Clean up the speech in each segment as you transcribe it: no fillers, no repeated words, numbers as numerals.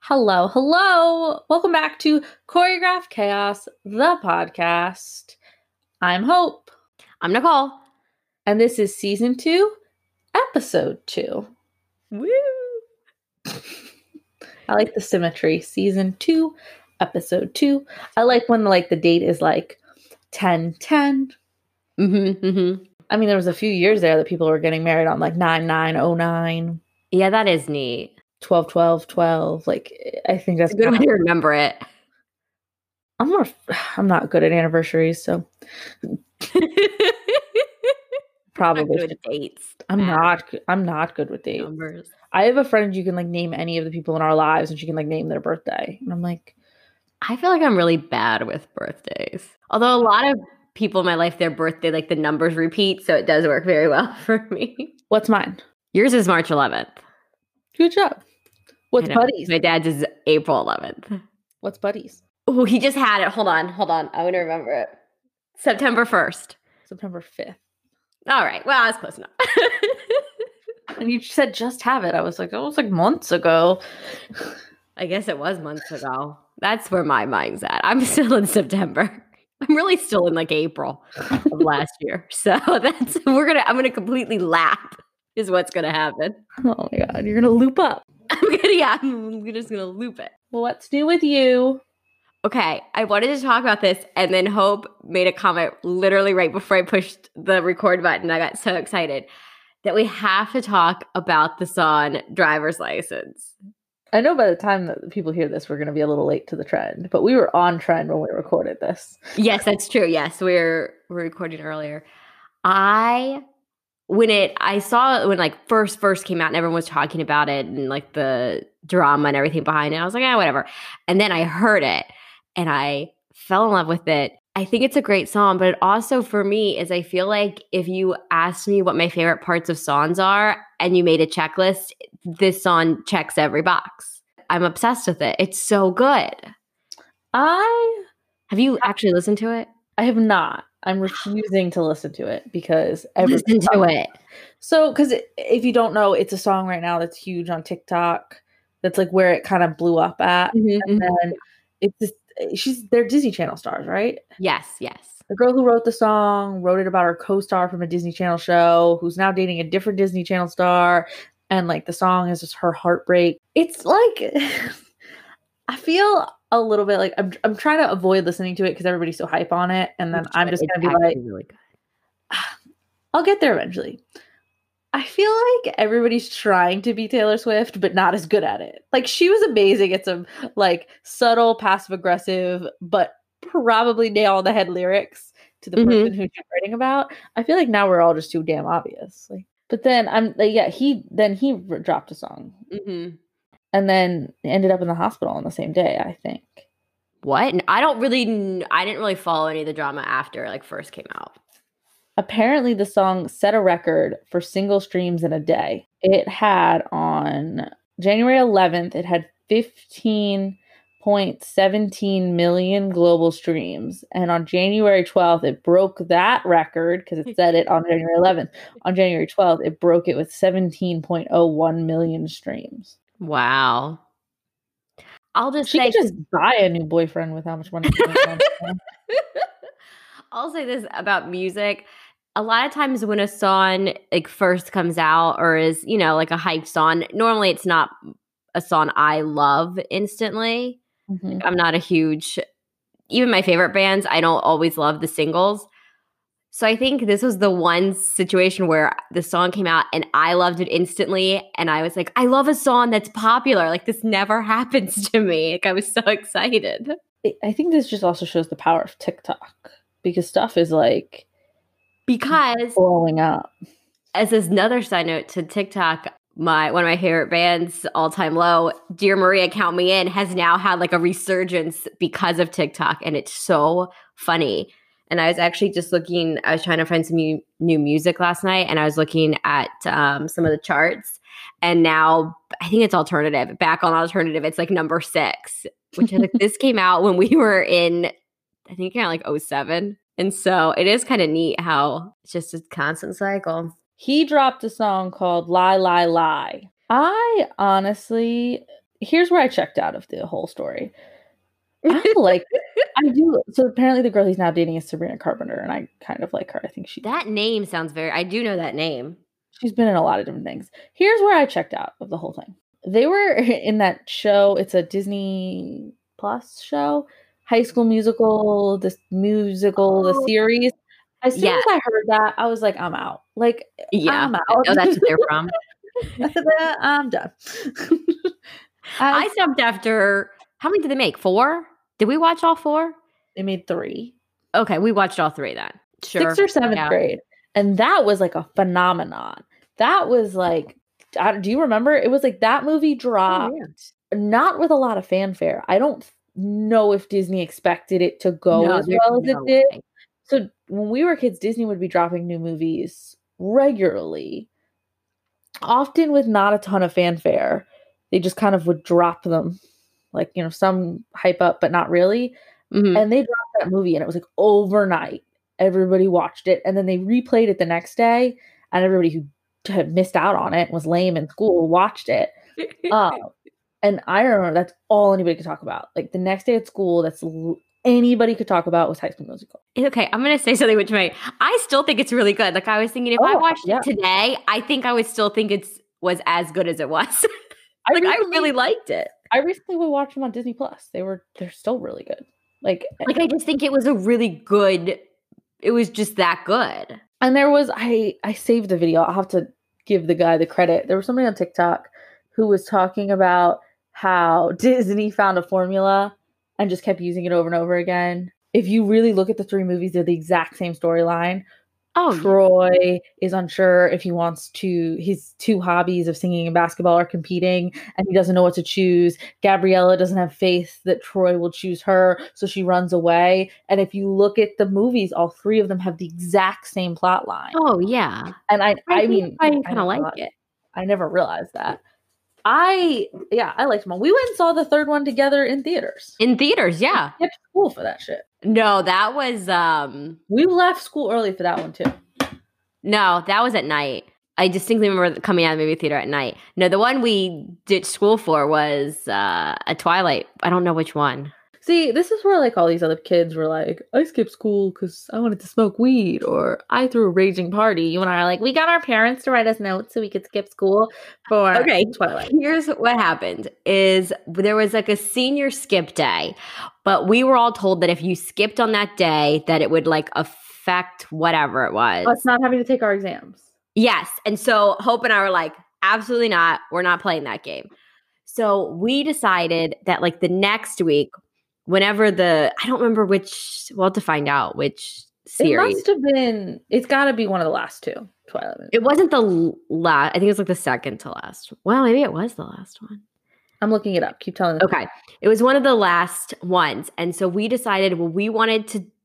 Hello, hello. Welcome back to Choreographed Chaos, the podcast. I'm Hope. I'm Nicole. And this is season 2, episode 2. Woo! I like the symmetry. Season 2, episode 2. I like when the date is 10/10. I mean, there was a few years there that people were getting married on 9/9/09. Yeah, that is neat. 12/12/12. I think that's a good way to remember it. I'm not good at anniversaries, so probably good with dates. I'm not good with dates. Numbers. I have a friend you can name any of the people in our lives and she can name their birthday. And I'm like, I feel like I'm really bad with birthdays. Although a lot of people in my life, their birthday, the numbers repeat, so it does work very well for me. What's mine? Yours is March 11th. Good job. What's Buddy's? My dad's is April 11th. What's Buddy's? Oh, he just had it. Hold on. I want to remember it. September 1st. September 5th. All right. Well, that's close enough. And you said just have it. I was like, that was months ago. I guess it was months ago. That's where my mind's at. I'm still in September. I'm really still in April of last year. So I'm gonna completely lap is what's gonna happen. Oh my god, you're gonna loop up. I'm just gonna loop it. Well, what's new with you? Okay, I wanted to talk about this, and then Hope made a comment literally right before I pushed the record button. I got so excited that we have to talk about the song Driver's License. I know by the time that people hear this, we're going to be a little late to the trend, but we were on trend when we recorded this. Yes, that's true. Yes, we're recording earlier. I saw it when first came out and everyone was talking about it and the drama and everything behind it. I was like, whatever. And then I heard it and I fell in love with it. I think it's a great song, but it also for me is I feel like if you asked me what my favorite parts of songs are and you made a checklist, this song checks every box. I'm obsessed with it. It's so good. Have you actually listened to it? I have not. I'm refusing to listen to it because listen to it. So, because if you don't know, it's a song right now that's huge on TikTok. That's where it kind of blew up at, and then it's just they're Disney Channel stars, right? Yes. The girl who wrote the song wrote it about her co-star from a Disney Channel show who's now dating a different Disney Channel star, and the song is just her heartbreak. It's I feel a little bit I'm trying to avoid listening to it because everybody's so hype on it, and then I'm just gonna be really good. I'll get there eventually. I feel like everybody's trying to be Taylor Swift, but not as good at it. She was amazing at some subtle, passive aggressive, but probably nail on the head lyrics to the person who she's writing about. I feel like now we're all just too damn obvious. But then he dropped a song. And then ended up in the hospital on the same day, I think. What? I didn't really follow any of the drama after first came out. Apparently the song set a record for single streams in a day. It had on January 11th, it had 15.17 million global streams. And on January 12th, it broke that record because it said it on January 11th. On January 12th, it broke it with 17.01 million streams. Wow. She could just buy a new boyfriend with how much money she wants. I'll say this about music. A lot of times when a song first comes out or is, a hype song, normally it's not a song I love instantly. I'm not a huge, even my favorite bands, I don't always love the singles. So I think this was the one situation where the song came out and I loved it instantly. And I was like, I love a song that's popular. This never happens to me. I was so excited. I think this just also shows the power of TikTok because stuff is blowing up. As another side note to TikTok, one of my favorite bands, All Time Low, Dear Maria, Count Me In, has now had a resurgence because of TikTok. And it's so funny. And I was actually just looking, I was trying to find some new music last night, and I was looking at some of the charts. And now I think it's alternative. Back on alternative, it's number 6, which this came out when we were in, I think, 2007. And so it is kind of neat how it's just a constant cycle. He dropped a song called Lie, Lie, Lie. I honestly here's where I checked out of the whole story. I like I do. So apparently the girl he's now dating is Sabrina Carpenter, and I kind of like her. I think That name sounds I do know that name. she's been in a lot of different things. Here's where I checked out of the whole thing. They were in that show. It's a Disney Plus show, High School Musical, the series. As soon as I heard that, I was like, I'm out. Like, I'm out. Oh, that's what they're from. I'm done. I stopped after, how many did they make? 4? Did we watch all 4? They made 3. Okay, we watched all 3 then. Sure. 6th or 7th grade. And that was like a phenomenon. That was like, do you remember? It was like that movie dropped, not with a lot of fanfare. I don't know if Disney expected it to go as well as it did. So when we were kids, Disney would be dropping new movies regularly, often with not a ton of fanfare. They just kind of would drop them, like, you know, some hype up, but not really. Mm-hmm. And they dropped that movie, and it was like overnight. Everybody watched it, and then they replayed it the next day, and everybody who had missed out on it, was lame in school, watched it. And I remember that's all anybody could talk about. Like the next day at school, that's anybody could talk about was High School Musical. Okay, I'm going to say something which I still think it's really good. Like I was thinking if I watched it today, I think I would still think was as good as it was. I really liked it. I recently would watch them on Disney Plus. They're still really good. Like I just think it was a really good, it was just that good. And there was, I saved the video. I'll have to give the guy the credit. There was somebody on TikTok who was talking about how Disney found a formula and just kept using it over and over again. If you really look at the 3 movies, they're the exact same storyline. Oh, Troy is unsure if he wants to, his 2 hobbies of singing and basketball are competing, and he doesn't know what to choose. Gabriella doesn't have faith that Troy will choose her, so she runs away. And if you look at the movies, all 3 of them have the exact same plot line. Oh, yeah. And I mean, I kind of like it. I never realized that. I liked them all. We went and saw the 3rd one together in theaters. In theaters, yeah. We skipped school for that shit. No, that was we left school early for that one too. No, that was at night. I distinctly remember coming out of the movie theater at night. No, the one we ditched school for was a Twilight. I don't know which one. See, this is where like all these other kids were like, I skipped school because I wanted to smoke weed, or I threw a raging party. You and I are like, we got our parents to write us notes so we could skip school for Twilight. Here's what happened is there was like a senior skip day, but we were all told that if you skipped on that day, that it would like affect whatever it was. Us not having to take our exams. Yes. And so Hope and I were like, absolutely not. We're not playing that game. So we decided that like the next week, whenever I don't remember which, we'll have to find out which series. It must have been, it's got to be one of the last 2 Twilight movies. It wasn't the last, I think it was like the second to last. Well, maybe it was the last one. I'm looking it up. Keep telling me. Okay. It was one of the last ones. And so we decided, well, we wanted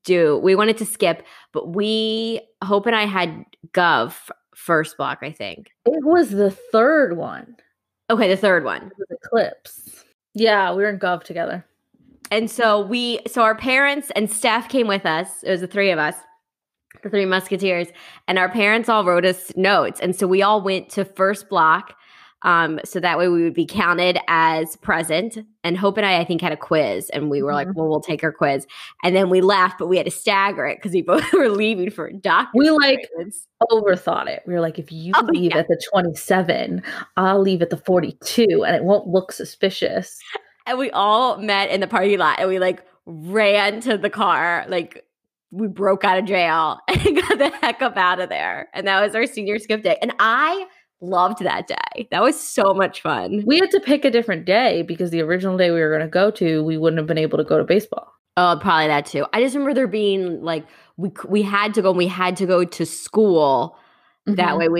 to skip, but Hope and I had Gov first block, I think. It was the 3rd one. Okay, the 3rd one. It was Eclipse. Yeah, we were in Gov together. And so our parents and Steph came with us. It was the 3 of us, the 3 Musketeers, and our parents all wrote us notes. And so we all went to first block. So that way we would be counted as present. And Hope and I think, had a quiz, and we were like, well, we'll take our quiz. And then we left, but we had to stagger it because we both were leaving for doctor's We like overthought it. We were like, if you leave at the 27, I'll leave at the 42, and it won't look suspicious. And we all met in the parking lot, and we like ran to the car, like we broke out of jail and got the heck up out of there. And that was our senior skip day. And I loved that day. That was so much fun. We had to pick a different day because the original day we were going to go to, we wouldn't have been able to go to baseball. Oh, probably that too. I just remember there being like, we had to go, and we had to go to school. Mm-hmm. That way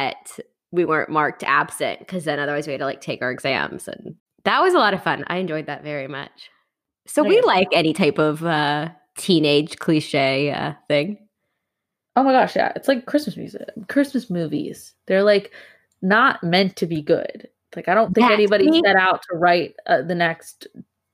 we weren't marked absent, because then otherwise we had to like take our exams, and that was a lot of fun. I enjoyed that very much. So we like any type of teenage cliche thing. Oh my gosh, yeah. It's like Christmas music, Christmas movies. They're like not meant to be good. Like I don't think anybody set out to write the next,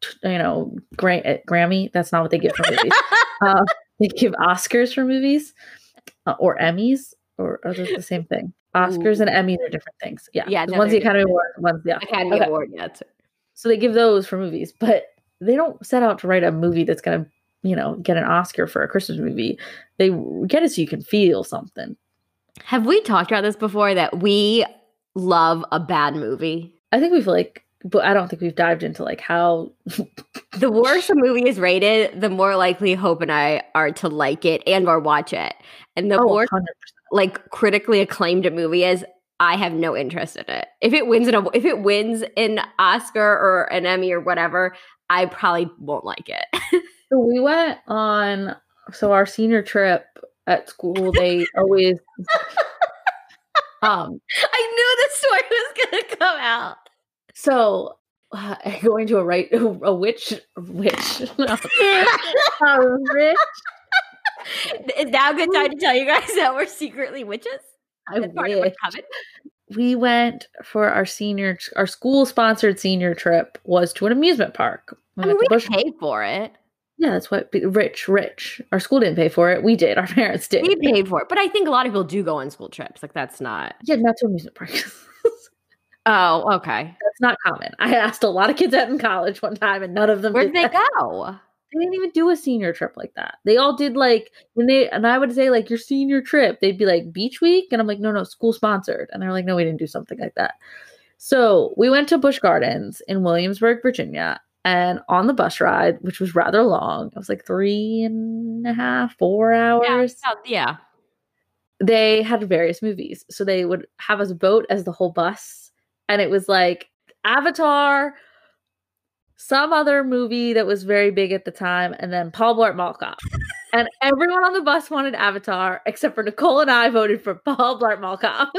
Grammy. That's not what they give for movies. They give Oscars for movies or Emmys, or are those the same thing? Oscars and Emmys are different things. Yeah. Yeah. One's the Academy Award, one's the Academy Award. Yeah. So they give those for movies, but they don't set out to write a movie that's going to, get an Oscar for a Christmas movie. They get it so you can feel something. Have we talked about this before that we love a bad movie? I think but I don't think we've dived into like how the worse a movie is rated, the more likely Hope and I are to like it and or watch it. And the more 100%. like critically acclaimed a movie is, I have no interest in it. If it wins an Oscar or an Emmy or whatever, I probably won't like it. So we went on our senior trip at school. They always I knew this story was gonna come out. So going to a witch. No. A rich. Is now a good time to tell you guys that we're secretly witches? I wish. We went for our school-sponsored senior trip was to an amusement park. We paid for it. Yeah, that's what rich. Our school didn't pay for it. We did. Our parents did. We paid for it, but I think a lot of people do go on school trips. Like that's not. Yeah, not to amusement parks. Oh, okay. That's not common. I asked a lot of kids out in college one time, and none of them. Where'd they go? They didn't even do a senior trip like that. They all did like and I would say like your senior trip, they'd be like beach week. And I'm like, no, school sponsored. And they're like, no, we didn't do something like that. So we went to Busch Gardens in Williamsburg, Virginia. And on the bus ride, which was rather long, it was like 3.5, 4 hours. Yeah. They had various movies. So they would have us vote as the whole bus. And it was like Avatar, some other movie that was very big at the time, and then Paul Blart Mall Cop. And everyone on the bus wanted Avatar, except for Nicole and I voted for Paul Blart Mall Cop.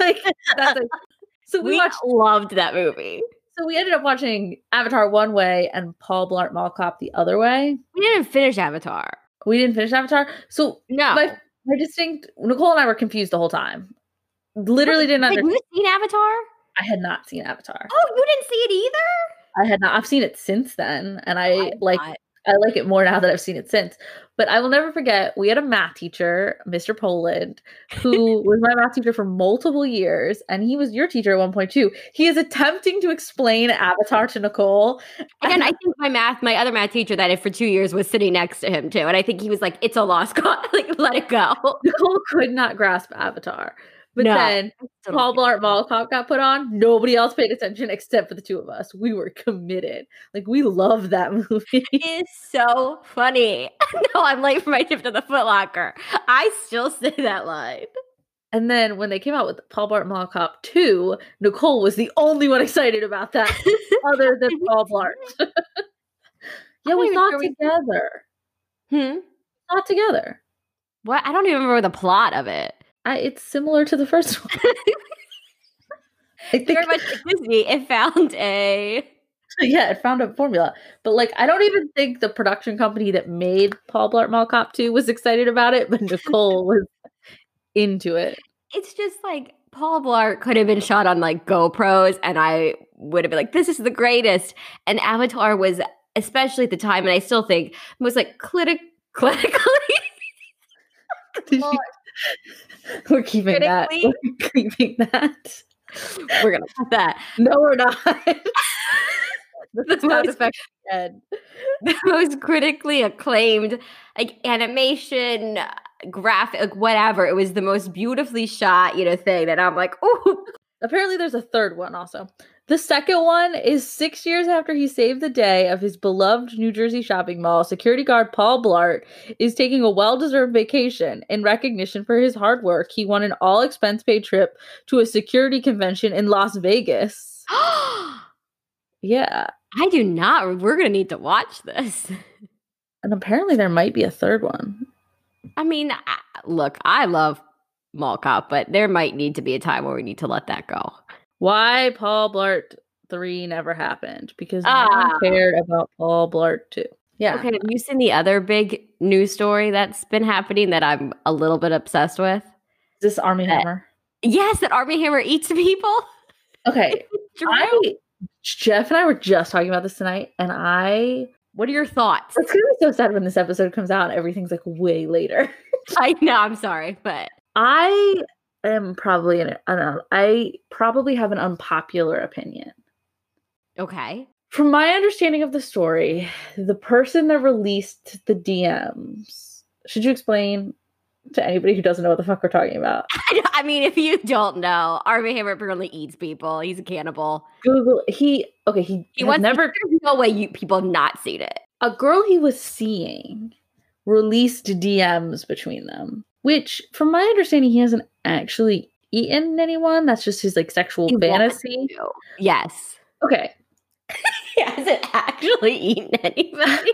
So we loved that movie. So we ended up watching Avatar one way and Paul Blart Mall Cop the other way. We didn't finish Avatar. We didn't finish Avatar? So no. My distinct, Nicole and I were confused the whole time. Literally didn't understand. Have you seen Avatar? I had not seen Avatar. Oh, you didn't see it either? I had not. I've seen it since then, and I like it more now that I've seen it since. But I will never forget, we had a math teacher, Mr. Poland, who was my math teacher for multiple years, and he was your teacher at one point too. He is attempting to explain Avatar to Nicole. And I think my other math teacher that for 2 years was sitting next to him too. And I think he was like, it's a lost cause. Like, let it go. Nicole could not grasp Avatar. But then Paul Blart Mall Cop got put on. Nobody else paid attention except for the two of us. We were committed. Like, we love that movie. It is so funny. No, I'm late for my trip to the Foot Locker. I still say that line. And then when they came out with Paul Blart Mall Cop 2, Nicole was the only one excited about that other than Paul Blart. Yeah, we saw it together. We saw it together. What? I don't even remember the plot of it. It's similar to the first one. I think very much like Disney. It found a formula. But like, I don't even think the production company that made Paul Blart Mall Cop 2 was excited about it, but Nicole was into it. It's just like Paul Blart could have been shot on like GoPros, and I would have been like, "This is the greatest." And Avatar was, especially at the time, and I still think was like clinically. We're keeping that. We're keeping that. We're gonna put that. No, we're not. the most critically acclaimed, like animation, graphic, like whatever. It was the most beautifully shot, thing that I'm like, oh. Apparently, there's a third one also. The second one is 6 years after he saved the day of his beloved New Jersey shopping mall. Security guard Paul Blart is taking a well-deserved vacation. In recognition for his hard work, he won an all-expense-paid trip to a security convention in Las Vegas. Yeah. I do not. We're going to need to watch this. And apparently there might be a third one. I mean, look, I love Mall Cop, but there might need to be a time where we need to let that go. Why Paul Blart 3 never happened? Because no one cared about Paul Blart 2. Yeah. Okay, have you seen the other big news story that's been happening that I'm a little bit obsessed with? Is this Armie Hammer? Yes, that Armie Hammer eats people. Okay. Jeff and I were just talking about this tonight, and what are your thoughts? It's going to be so sad when this episode comes out and everything's like way later. I know, I'm sorry, but I am probably I probably have an unpopular opinion. Okay. From my understanding of the story, the person that released the DMs, should you explain to anybody who doesn't know what the fuck we're talking about? I mean, if you don't know, Armie Hammer apparently eats people. He's a cannibal. Google, he There's no way people have not seen it. A girl he was seeing released DMs between them, which, from my understanding, he hasn't actually eaten anyone. That's just his like sexual fantasy. Yes. Okay. He hasn't actually eaten anybody.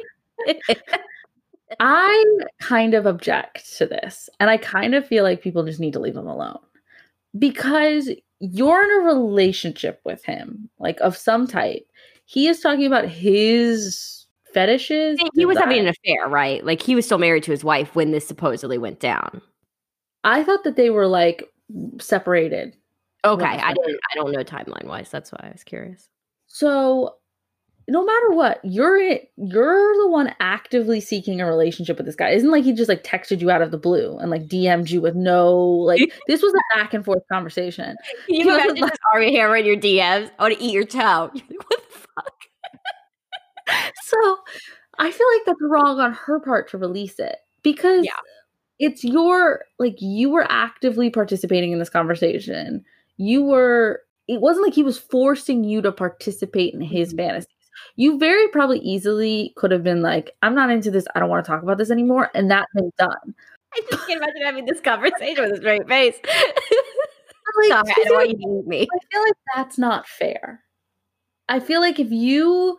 I kind of object to this, and I kind of feel like people just need to leave him alone because you're in a relationship with him, like of some type. He is talking about his fetishes. He was having an affair, right? Like he was still married to his wife when this supposedly went down. I thought that they were like separated. Okay, I don't know timeline wise. That's why I was curious. So, no matter what, you're the one actively seeking a relationship with this guy. Isn't like he just like texted you out of the blue and like DM'd you with no like. This was a back and forth conversation. You imagine just Armie Hammer in your DMs. I want to eat your toe. You're like, what the fuck? So, I feel like that's wrong on her part to release it because it's you were actively participating in this conversation. It wasn't like he was forcing you to participate in his fantasies. You very probably easily could have been like, I'm not into this. I don't want to talk about this anymore. And that's been done. I just can't imagine having this conversation with a straight face. Like, sorry, I don't want you to eat me. I feel like that's not fair. I feel like if you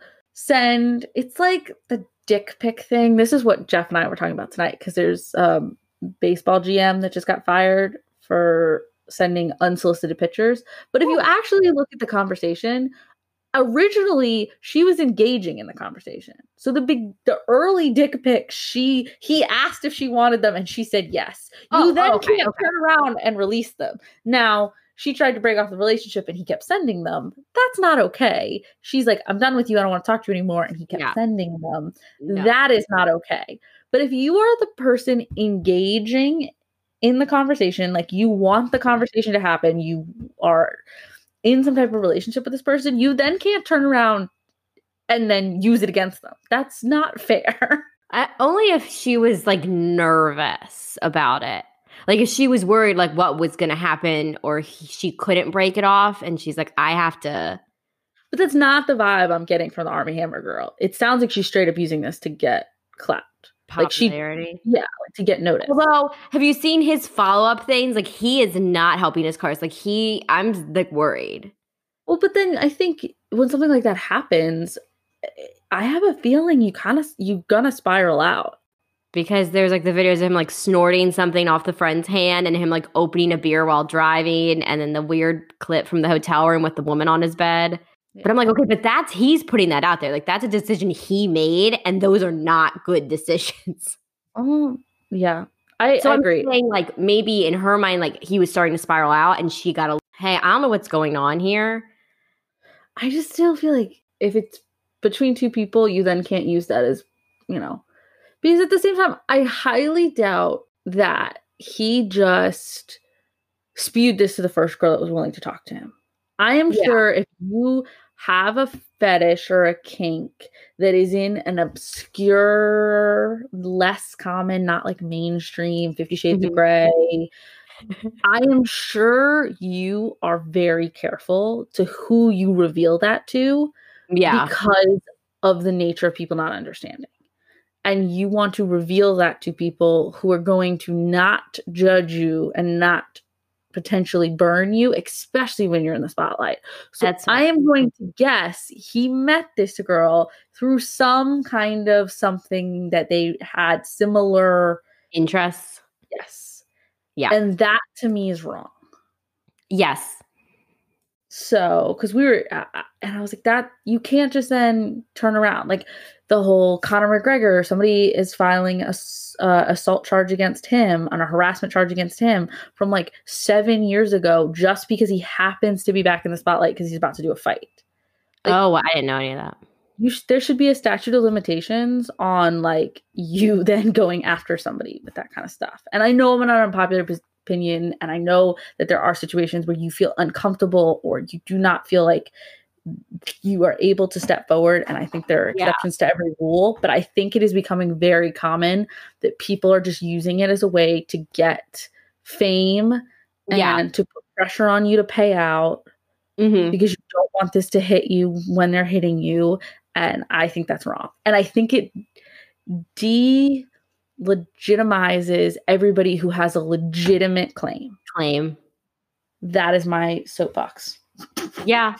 it's like the dick pic thing. This is what Jeff and I were talking about tonight because there's baseball GM that just got fired for sending unsolicited pictures. But if you actually look at the conversation, originally she was engaging in the conversation. So the early dick pics, he asked if she wanted them and she said yes. You can't turn around and release them. Now she tried to break off the relationship and he kept sending them. That's not okay. She's like, I'm done with you. I don't want to talk to you anymore. And he kept sending them. No. That is not okay. But if you are the person engaging in the conversation, like you want the conversation to happen, you are in some type of relationship with this person, you then can't turn around and then use it against them. That's not fair. Only if she was like nervous about it. Like if she was worried like what was going to happen or she couldn't break it off and she's like, I have to. But that's not the vibe I'm getting from the Armie Hammer girl. It sounds like she's straight up using this to get clout. Popularity. Like to get noticed. Although, have you seen his follow-up things? Like he is not helping his cars. Like I'm like worried. Well, but then I think when something like that happens, I have a feeling you're gonna spiral out. Because there's like the videos of him like snorting something off the friend's hand and him like opening a beer while driving and then the weird clip from the hotel room with the woman on his bed. Yeah. But I'm like, okay, but he's putting that out there. Like that's a decision he made and those are not good decisions. Oh, yeah. I agree. I'm saying like maybe in her mind, like he was starting to spiral out and she got hey, I don't know what's going on here. I just still feel like if it's between two people, you then can't use that as, because at the same time, I highly doubt that he just spewed this to the first girl that was willing to talk to him. I am sure if you have a fetish or a kink that is in an obscure, less common, not like mainstream 50 Shades of Grey, I am sure you are very careful to who you reveal that to because of the nature of people not understanding. And you want to reveal that to people who are going to not judge you and not potentially burn you, especially when you're in the spotlight. So I am going to guess he met this girl through some kind of something that they had similar interests. Yes. Yeah. And that to me is wrong. Yes. So, because we were, and I was like, that you can't just then turn around. Like the whole Conor McGregor, somebody is filing a assault charge against him and a harassment charge against him from like 7 years ago, just because he happens to be back in the spotlight because he's about to do a fight. Like, I didn't know any of that. There should be a statute of limitations on like you then going after somebody with that kind of stuff. And I know I'm not an unpopular opinion, and I know that there are situations where you feel uncomfortable or you do not feel like you are able to step forward, and I think there are Yeah. exceptions to every rule, but I think it is becoming very common that people are just using it as a way to get fame Yeah. and to put pressure on you to pay out Hmm. because you don't want this to hit you when they're hitting you. And I think that's wrong. And I think it delegitimizes everybody who has a legitimate claim. That is my soapbox. Yeah.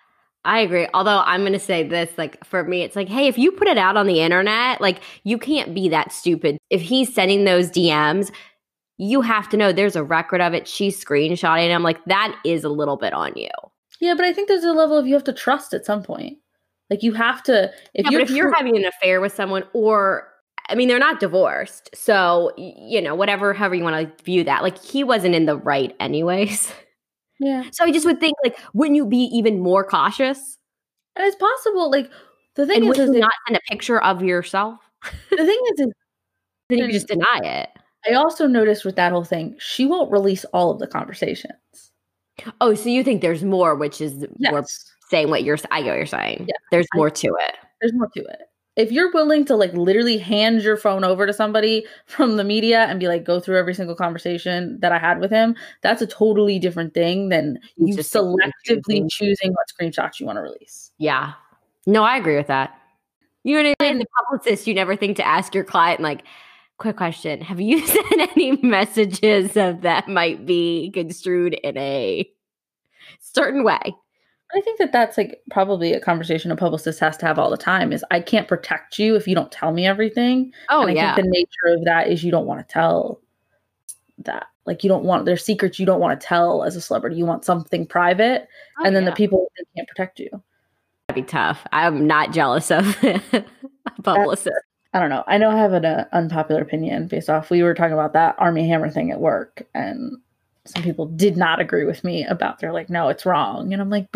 I agree. Although I'm going to say this, like for me, it's like, hey, if you put it out on the internet, like you can't be that stupid. If he's sending those DMs, you have to know there's a record of it. She's screenshotting him. Like that is a little bit on you. Yeah, but I think there's a level of you have to trust at some point. Like you have to, But if you're having an affair with someone, or I mean, they're not divorced, so however you want to view that. Like he wasn't in the right anyways. Yeah. So I just would think, like, wouldn't you be even more cautious? And it's possible, like the thing And is would you not send a picture of yourself? the thing is Then you could just deny it. I also noticed with that whole thing, she won't release all of the conversations. Oh, so you think there's more, which is more Yes. saying I get what you're saying. Yeah. There's more to it. There's more to it. If you're willing to like literally hand your phone over to somebody from the media and be like, go through every single conversation that I had with him, that's a totally different thing than you just selectively choosing what screenshots you want to release. Yeah. No, I agree with that. You know what I mean? The publicist, you never think to ask your client, like, quick question, have you sent any messages that might be construed in a certain way? I think that that's like probably a conversation a publicist has to have all the time is I can't protect you if you don't tell me everything. Oh, and I think the nature of that is you don't want to tell that. Like you don't want there's secrets you don't want to tell as a celebrity. You want something private. And then the people they can't protect you. That'd be tough. I'm not jealous of a publicist. I don't know. I know I have an unpopular opinion based off we were talking about that Army Hammer thing at work, and some people did not agree with me about they're like, no, it's wrong. And I'm like,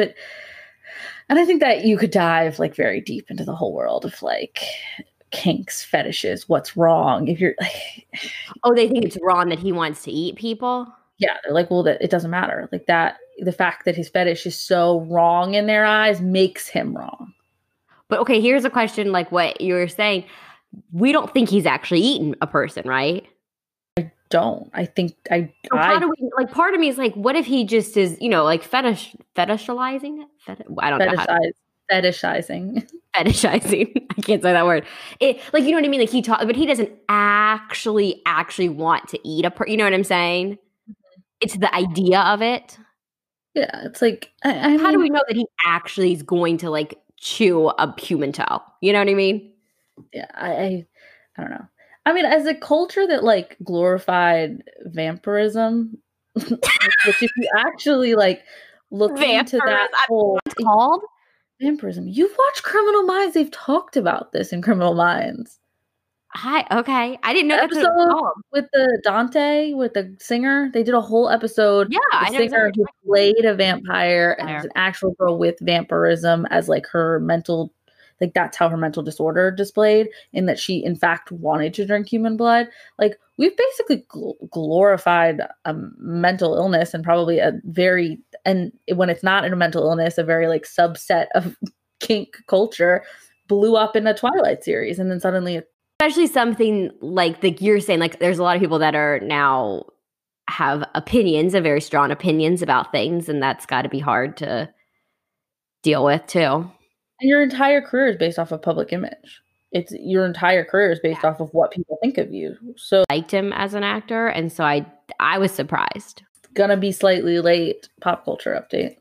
and I think that you could dive like very deep into the whole world of like kinks, fetishes, what's wrong. If you're like, oh, they think it's wrong that he wants to eat people. Yeah. They're like, well, that it doesn't matter. Like that, the fact that his fetish is so wrong in their eyes makes him wrong. But okay, here's a question like what you were saying. We don't think he's actually eaten a person, right? Don't. I think so how do we like part of me is like, what if he just is, like fetishizing it? I don't know. Fetishizing. Fetishizing. I can't say that word. It like, you know what I mean? Like but he doesn't actually want to eat a person. You know what I'm saying? Mm-hmm. It's the idea of it. Yeah. It's like, how do we know that he actually is going to like chew a human toe? You know what I mean? Yeah. I don't know. I mean, as a culture that like glorified vampirism, which if you actually like look into that whole called vampirism, you've watched Criminal Minds. They've talked about this in Criminal Minds. Okay. I didn't know that episode with the Dante, with the singer. They did a whole episode. Yeah, the singer who played a vampire and was an actual girl with vampirism as like her mental. Like that's how her mental disorder displayed in that she in fact wanted to drink human blood. Like we've basically glorified a mental illness and probably and when it's not in a mental illness, a very like subset of kink culture blew up in a Twilight series. And then suddenly especially something like you're saying, like there's a lot of people that are now have opinions and very strong opinions about things. And that's got to be hard to deal with too. And your entire career is based off of public image. It's your entire career is based off of what people think of you. So I liked him as an actor, and so I was surprised. Gonna be slightly late pop culture update.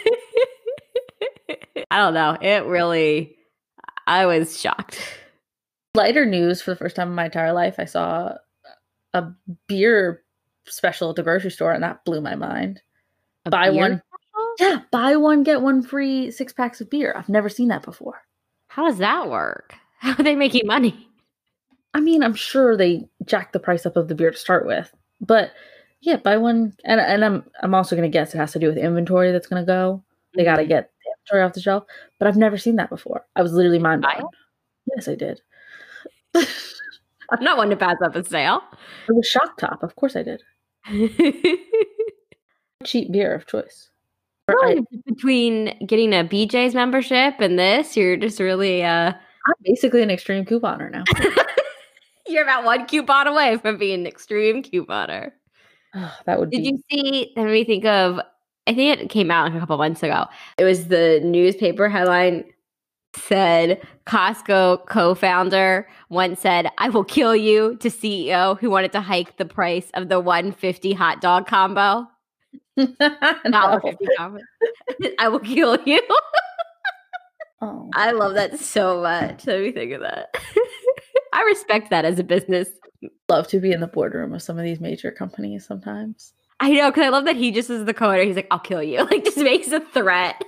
I don't know. I was shocked. Lighter news, for the first time in my entire life, I saw a beer special at the grocery store, and that blew my mind. Buy one, get one free 6 packs of beer. I've never seen that before. How does that work? How are they making money? I mean, I'm sure they jack the price up of the beer to start with. But yeah, buy one. And I'm also going to guess it has to do with inventory that's going to go. They got to get the inventory off the shelf. But I've never seen that before. I was literally mind blown. Yes, I did. I'm not one to pass up a sale. It was Shock Top. Of course I did. Cheap beer of choice. Really, between getting a BJ's membership and this, you're just really I'm basically an extreme couponer now. You're about one coupon away from being an extreme couponer. That would Did you see, let me think of, I think it came out like a couple months ago. It was the newspaper headline said, Costco co-founder once said, "I will kill you," to CEO who wanted to hike the price of the $1.50 hot dog combo. $1.50 combo. I will kill you. Oh. I love that so much. Let me think of that. I respect that as a business. Love to be in the boardroom of some of these major companies sometimes. I know, because I love that he just is the co-owner. He's like, "I'll kill you." Like, just makes a threat.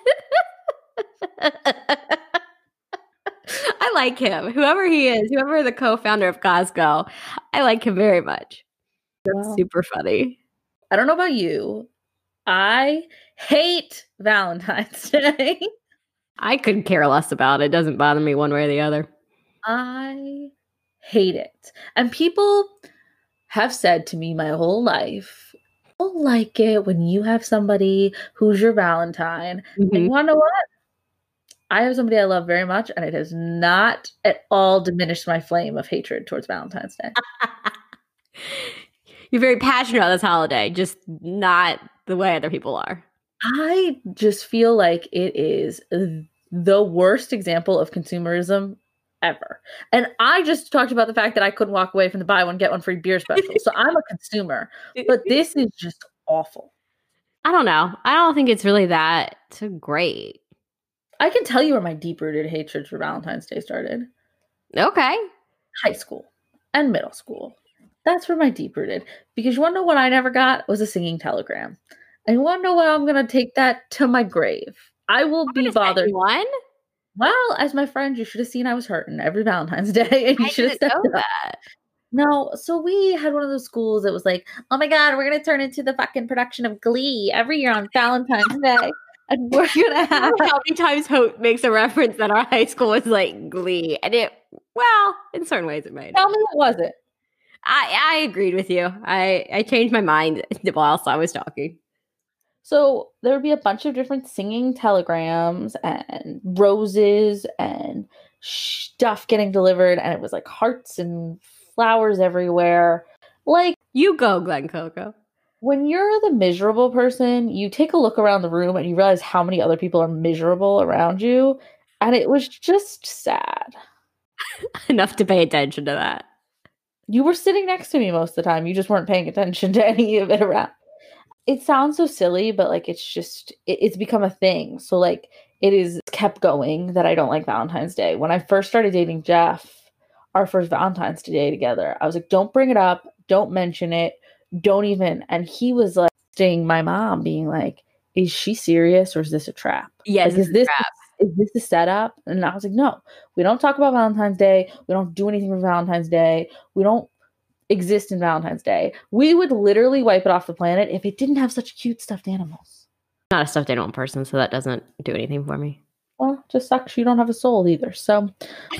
I like him. Whoever he is, whoever the co-founder of Costco, I like him very much. That's super funny. I don't know about you. I hate Valentine's Day. I couldn't care less about it. It doesn't bother me one way or the other. I hate it. And people have said to me my whole life, I don't like it when you have somebody who's your Valentine. And you want to know what? I have somebody I love very much, and it has not at all diminished my flame of hatred towards Valentine's Day. You're very passionate about this holiday, just not the way other people are. I just feel like it is the worst example of consumerism ever. And I just talked about the fact that I couldn't walk away from the buy one, get one free beer special. So I'm a consumer, but this is just awful. I don't know. I don't think it's really that great. I can tell you where my deep-rooted hatred for Valentine's Day started. Okay. High school and middle school. That's where my deep-rooted. Because you want to know what I never got? Was a singing telegram. And you want to know what I'm going to take that to my grave? I will be bothered. One? Well, as my friend, you should have seen I was hurting every Valentine's Day. And you should have stepped up. That. No, so we had one of those schools that was like, oh my God, we're going to turn into the fucking production of Glee every year on Valentine's Day. And we're going to have... How many times Hope makes a reference that our high school was like Glee? And it, well, in certain ways it might. Tell me what was it? I agreed with you. I changed my mind whilst I was talking. So there would be a bunch of different singing telegrams and roses and stuff getting delivered. And it was like hearts and flowers everywhere. Like, you go, Glen Coco. When you're the miserable person, you take a look around the room and you realize how many other people are miserable around you. And it was just sad. Enough to pay attention to that. You were sitting next to me most of the time. You just weren't paying attention to any of it around. It sounds so silly, but like it's just, it's become a thing. So like it is kept going that I don't like Valentine's Day. When I first started dating Jeff, our first Valentine's Day together, I was like, don't bring it up. Don't mention it. Don't even. And he was like, sting my mom being like, is she serious or is this a trap? Yes. Like, is this a setup? And I was like, no, we don't talk about Valentine's Day. We don't do anything for Valentine's Day. We don't exist in Valentine's Day. We would literally wipe it off the planet if it didn't have such cute stuffed animals. I'm not a stuffed animal person, so that doesn't do anything for me. Well, just sucks you don't have a soul either. So I'm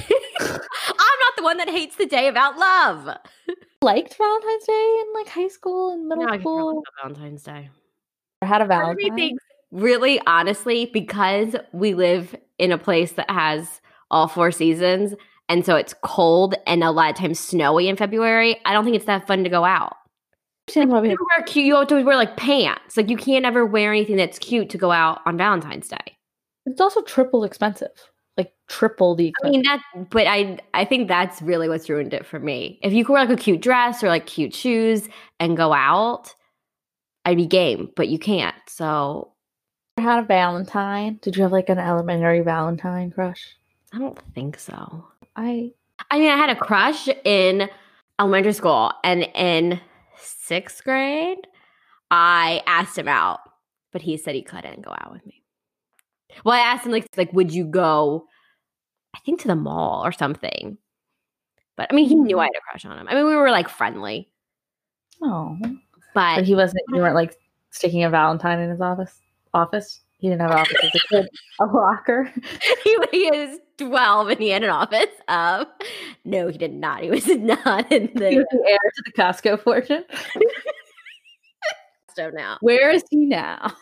not the one that hates the day about love. Liked Valentine's Day in like high school and middle school. Valentine's Day. I had a Valentine. Really, honestly, because we live in a place that has all 4 seasons, and so it's cold and a lot of times snowy in February, I don't think it's that fun to go out. Like, you have to wear like pants. Like you can't ever wear anything that's cute to go out on Valentine's Day. It's also triple expensive. Like triple the expensive. I mean, I think that's really what's ruined it for me. If you could wear like a cute dress or like cute shoes and go out, I'd be game, but you can't. So I had a Valentine. Did you have like an elementary Valentine crush? I don't think so. I mean, I had a crush in elementary school, and in 6th grade, I asked him out, but he said he couldn't go out with me. Well, I asked him like, would you go, I think to the mall or something. But I mean, he knew I had a crush on him. I mean, we were like friendly. Oh. But you weren't like sticking a Valentine in his office? He didn't have an office as a kid. A locker? He is 12 and he had an office. No, he did not. He was not in there. He was the heir to the Costco fortune. So now. Where is he now?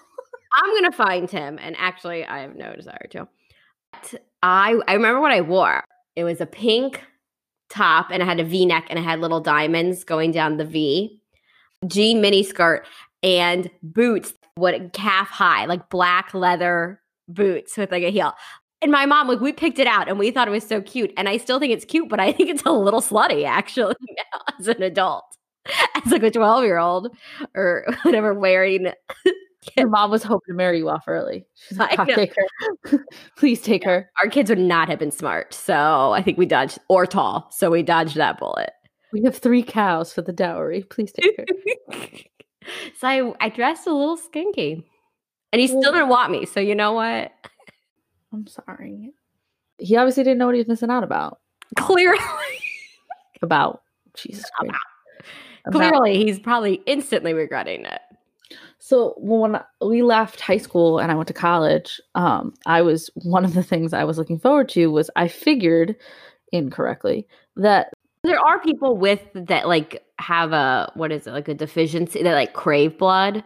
I'm gonna find him. And actually, I have no desire to. I remember what I wore. It was a pink top, and it had a V-neck, and it had little diamonds going down the V. Jean mini skirt and boots, what calf high, like black leather boots with like a heel. And my mom, like, we picked it out and we thought it was so cute. And I still think it's cute, but I think it's a little slutty actually now as an adult. As like a 12-year-old or whatever wearing. Your mom was hoping to marry you off early. She's like, I'll take her. Please take her. Our kids would not have been smart. So I think we dodged, or tall. So we dodged that bullet. We have 3 cows for the dowry. Please take her. So I dressed a little skinky. And he still didn't want me. So you know what? I'm sorry. He obviously didn't know what he was missing out about. Clearly. About. Jesus Christ. Clearly, he's probably instantly regretting it. So when we left high school and I went to college, one of the things I was looking forward to was I figured incorrectly that there are people with that like have a, what is it, like a deficiency that like crave blood.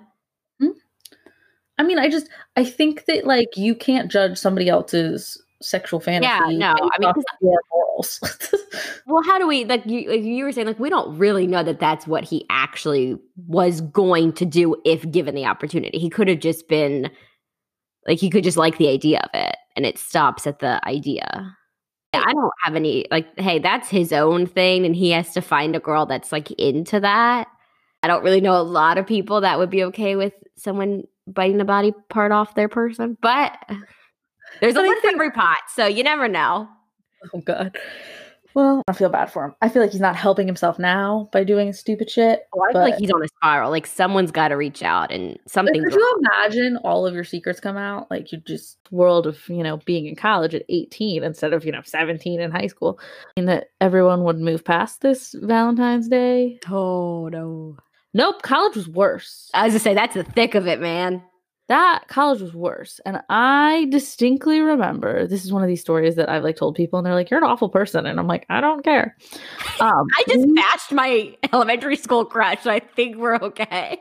I mean, I think that like you can't judge somebody else's sexual fantasy. Yeah, no, I mean, your morals. Well, how do we, like you were saying, like we don't really know that that's what he actually was going to do if given the opportunity. He could have just been like, he could just like the idea of it, and it stops at the idea. Yeah, I don't have any like, hey, that's his own thing, and he has to find a girl that's like into that. I don't really know a lot of people that would be okay with someone biting a body part off their person, but there's a lid for every pot, so you never know. Oh God. Well, I feel bad for him. I feel like he's not helping himself now by doing stupid shit. Oh, I feel like he's on a spiral. Like someone's got to reach out and something. Could you imagine all of your secrets come out? Like you just world of, being in college at 18 instead of, 17 in high school. And that everyone would move past this Valentine's Day. Oh, no. Nope. College was worse. I was going to say, that's the thick of it, man. That college was worse. And I distinctly remember, this is one of these stories that I've like told people and they're like, you're an awful person. And I'm like, I don't care. I just bashed my elementary school crush. So I think we're okay.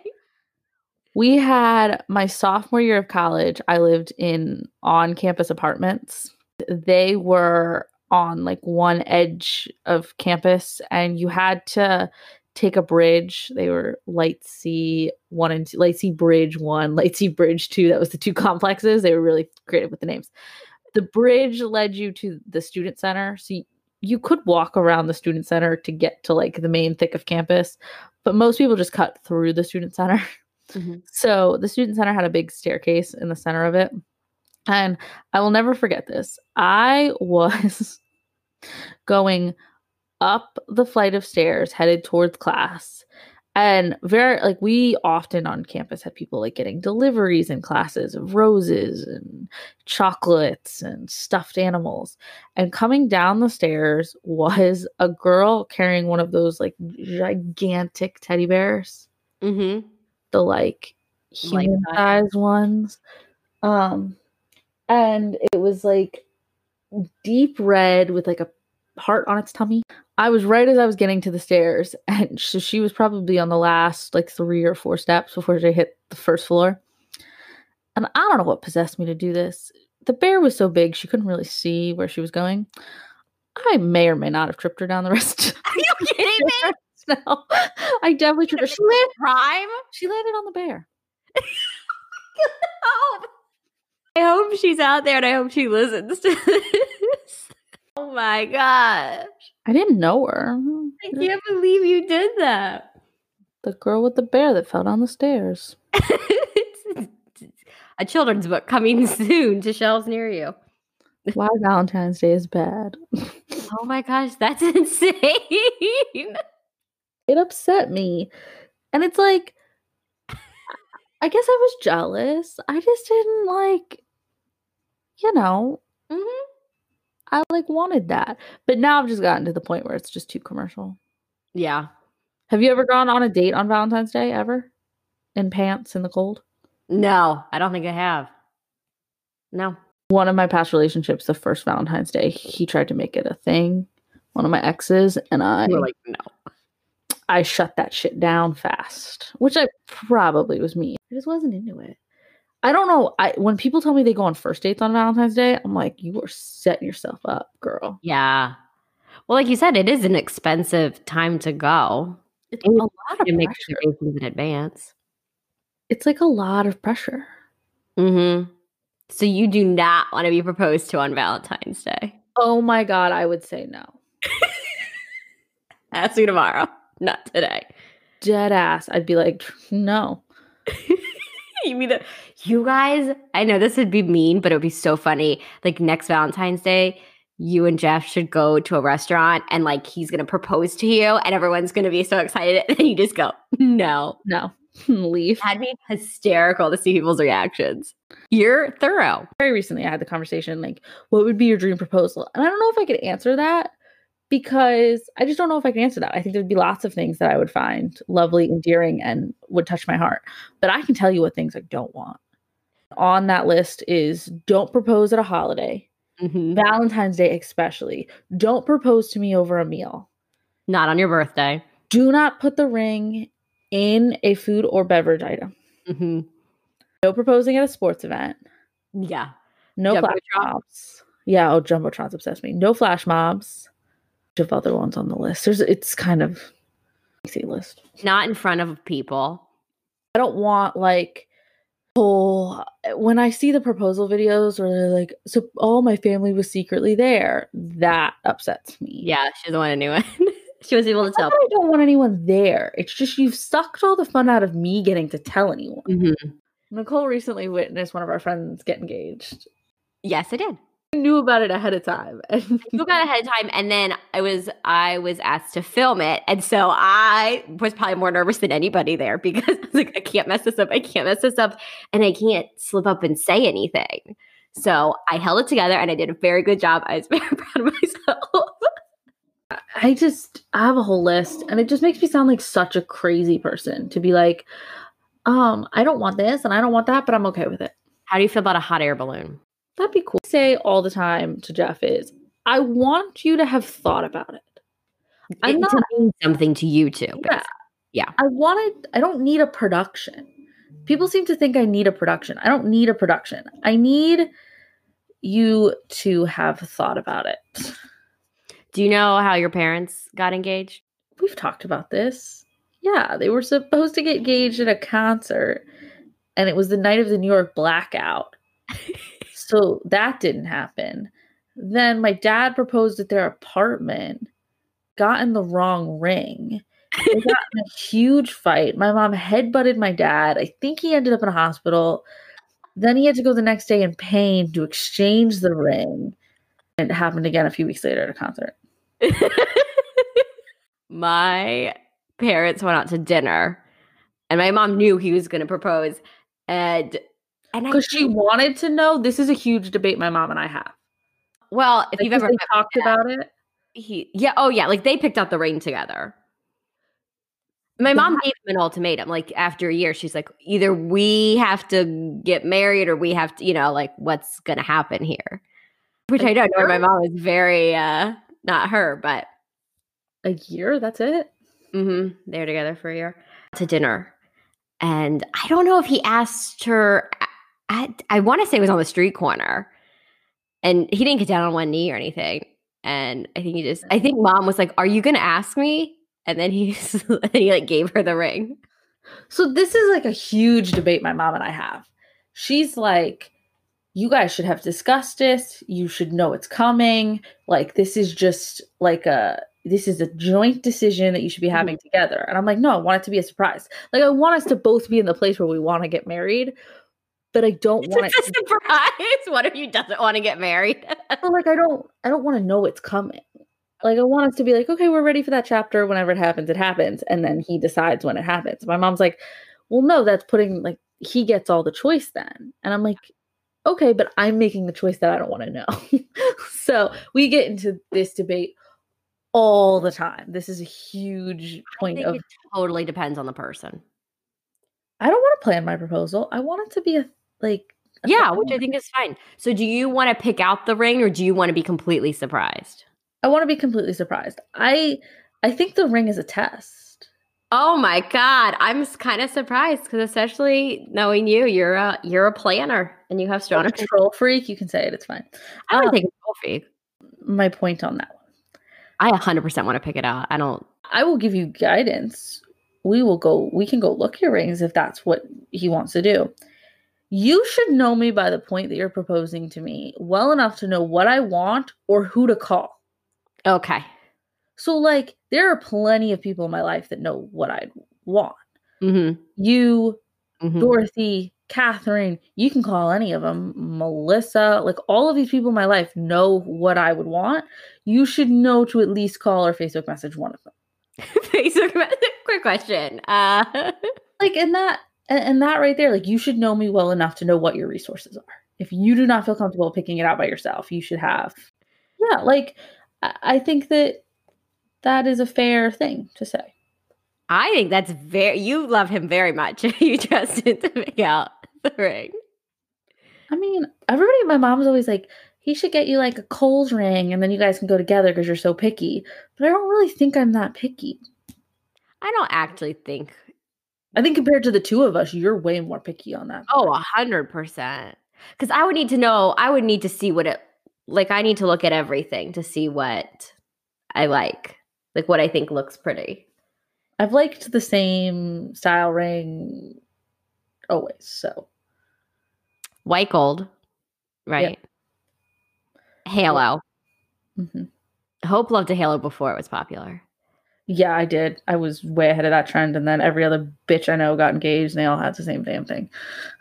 We had my sophomore year of college. I lived in on-campus apartments. They were on like one edge of campus and you had to take a bridge. They were Lightsea 1 and 2, Lightsea Bridge 1, Lightsea Bridge 2. That was the 2 complexes. They were really creative with the names. The bridge led you to the student center. So you could walk around the student center to get to like the main thick of campus, but most people just cut through the student center. Mm-hmm. So the student center had a big staircase in the center of it. And I will never forget this. I was going up the flight of stairs headed towards class, and we often on campus had people like getting deliveries in classes of roses and chocolates and stuffed animals, and coming down the stairs was a girl carrying one of those like gigantic teddy bears, the like human sized ones, and it was like deep red with like a heart on its tummy. I was right as I was getting to the stairs, and so she was probably on the last like 3 or 4 steps before she hit the first floor. And I don't know what possessed me to do this. The bear was so big she couldn't really see where she was going. I may or may not have tripped her down the rest. Are you kidding me? No, I definitely tripped her. She landed on the bear. I hope she's out there and I hope she listens to this. Oh my gosh. I didn't know her. I can't believe you did that. The girl with the bear that fell down the stairs. It's a children's book coming soon to shelves near you. Why Valentine's Day is bad. Oh my gosh, that's insane. It upset me. And it's like, I guess I was jealous. I just didn't like, I like wanted that. But now I've just gotten to the point where it's just too commercial. Yeah. Have you ever gone on a date on Valentine's Day ever? In pants in the cold? No, I don't think I have. No. One of my past relationships, the first Valentine's Day, he tried to make it a thing. One of my exes, and you were like, no. I shut that shit down fast, which I probably was me. I just wasn't into it. I don't know. When people tell me they go on first dates on Valentine's Day, I'm like, you are setting yourself up, girl. Yeah. Well, like you said, it is an expensive time to go. It's And a you lot of need to make pressure. reservations in advance. It's like a lot of pressure. Mm-hmm. So you do not want to be proposed to on Valentine's Day. Oh my God, I would say no. Ask me tomorrow, not today. Dead ass. I'd be like, no. You mean that you guys, I know this would be mean, but it would be so funny. Like next Valentine's Day, you and Jeff should go to a restaurant and like he's gonna propose to you and everyone's gonna be so excited. And then you just go, no. No. Leave. That'd be hysterical to see people's reactions. You're thorough. Very recently, I had the conversation like, what would be your dream proposal? And I don't know if I could answer that because I just don't know if I can answer that. I think there'd be lots of things that I would find lovely, endearing, and would touch my heart. But I can tell you what things I don't want. On that list is don't propose at a holiday. Mm-hmm. Valentine's Day especially. Don't propose to me over a meal. Not on your birthday. Do not put the ring in a food or beverage item. Mm-hmm. No proposing at a sports event. Yeah. No flash Jumbotron? mobs. Yeah, Jumbotron's obsessed me. No flash mobs. Of other ones on the list. It's kind of a easy list. Not in front of people. I don't want like when I see the proposal videos where they're like, so all my family was secretly there, that upsets me. Yeah, she doesn't want anyone. She was able to tell. I don't want anyone there. It's just you've sucked all the fun out of me getting to tell anyone. Mm-hmm. Nicole recently witnessed one of our friends get engaged. Yes, I did. I knew about it ahead of time. I knew about it ahead of time, and then I was asked to film it, and so I was probably more nervous than anybody there because I was like, I can't mess this up, and I can't slip up and say anything. So I held it together, and I did a very good job. I was very proud of myself. I have a whole list, and it just makes me sound like such a crazy person to be like, I don't want this and I don't want that, but I'm okay with it. How do you feel about a hot air balloon? That'd be cool. I say all the time to Jeff is, I want you to have thought about it. It to mean something to you too. Yeah. I don't need a production. People seem to think I need a production. I don't need a production. I need you to have thought about it. Do you know how your parents got engaged? We've talked about this. Yeah, they were supposed to get engaged at a concert, and it was the night of the New York blackout. So that didn't happen. Then my dad proposed at their apartment, got in the wrong ring. They got in a huge fight. My mom headbutted my dad. I think he ended up in a hospital. Then he had to go the next day in pain to exchange the ring. And it happened again a few weeks later at a concert. My parents went out to dinner, and my mom knew he was going to propose. And because she wanted to know, this is a huge debate my mom and I have. Well, if you've ever talked about it, like they picked out the ring together. My mom gave him an ultimatum. Like after a year, she's like, either we have to get married or we have to, like what's going to happen here. Which I don't know. My mom is very not her, but a year. That's it. Mm-hmm. They were together for a year to dinner, and I don't know if he asked her. I want to say it was on the street corner, and he didn't get down on one knee or anything. And I think mom was like, "Are you going to ask me?" And then he like gave her the ring. So this is like a huge debate my mom and I have. She's like, you guys should have discussed this. You should know it's coming. Like, this is just like this is a joint decision that you should be having together. And I'm like, no, I want it to be a surprise. Like, I want us to both be in the place where we want to get married, but I don't want it to be a surprise. What if you doesn't want to get married? But like, I don't want to know it's coming. Like, I want us to be like, okay, we're ready for that chapter. Whenever it happens. And then he decides when it happens. My mom's like, well, no, that's putting like, he gets all the choice then. And I'm like, okay, but I'm making the choice that I don't want to know. So we get into this debate all the time. This is a huge point of it totally depends on the person. I don't want to plan my proposal. I want it to be which I think is fine. So do you want to pick out the ring or do you want to be completely surprised? I want to be completely surprised. I think the ring is a test. Oh my God. I'm kind of surprised because especially knowing you, you're a planner and you have strong A opinions. control freak, you can say it. It's fine. I would take a trophy. My point on that one. I 100% want to pick it out. I will give you guidance. We can go look at your rings if that's what he wants to do. You should know me by the point that you're proposing to me well enough to know what I want or who to call. Okay. So, like, there are plenty of people in my life that know what I want. Mm-hmm. You, Mm-hmm. Dorothy, Catherine, you can call any of them. Melissa, like, all of these people in my life know what I would want. You should know to at least call or Facebook message one of them. Facebook message? Quick question. Like, and that right there, like, you should know me well enough to know what your resources are. If you do not feel comfortable picking it out by yourself, you should have. Yeah, like, I think that is a fair thing to say. I think that's you love him very much. You trust him to pick out the ring. I mean, my mom's always like, he should get you like a Kohl's ring and then you guys can go together because you're so picky. But I don't really think I'm that picky. I don't actually think. I think compared to the two of us, you're way more picky on that. Oh, 100%. Because I would need to know, I would need to see what I need to look at everything to see what I like what I think looks pretty. I've liked the same style ring always, so. White gold, right? Yeah. Halo. Mm-hmm. Hope loved a halo before it was popular. Yeah, I did. I was way ahead of that trend, and then every other bitch I know got engaged, and they all had the same damn thing.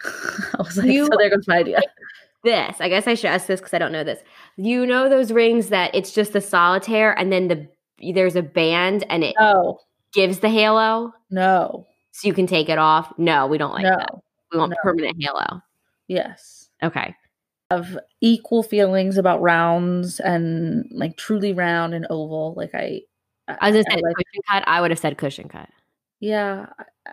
I was like, so there goes my idea. I guess I should ask this because I don't know this. You know those rings that it's just the solitaire, and then there's a band, and it gives the halo? No. So you can take it off? No, we don't like that. We want permanent halo. Yes. Okay. I have equal feelings about rounds and like truly round and oval. Like I was gonna say cushion cut. I would have said cushion cut. Yeah,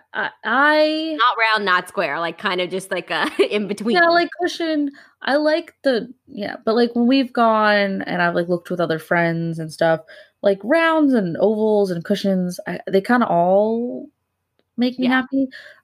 I not round, not square. Like kind of just like a in between. Yeah, like cushion. I like but like when we've gone and I've like looked with other friends and stuff, like rounds and ovals and cushions, they kind of all make me happy.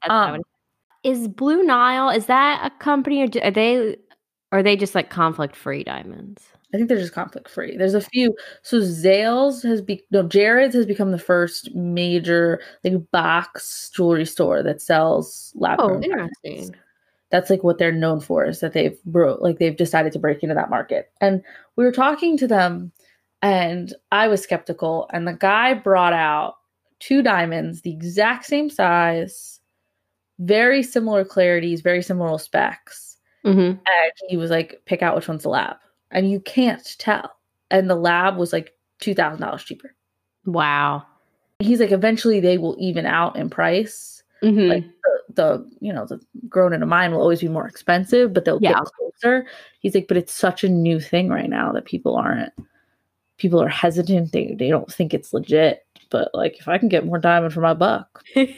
Is Blue Nile, is that a company or are they just like conflict free diamonds? I think they're just conflict free. There's a few. So Jared's has become the first major like box jewelry store that sells lab-grown diamonds. Interesting. That's like what they're known for, is that they've decided to break into that market. And we were talking to them and I was skeptical, and the guy brought out 2 diamonds, the exact same size, very similar clarities, very similar specs. Mm-hmm. And he was like, pick out which one's the lab. And you can't tell. And the lab was like $2,000 cheaper. Wow. He's like, eventually they will even out in price. Mm-hmm. Like the grown in a mine will always be more expensive, but they'll get closer. He's like, but it's such a new thing right now that people are hesitant. They don't think it's legit. But like, if I can get more diamond for my buck.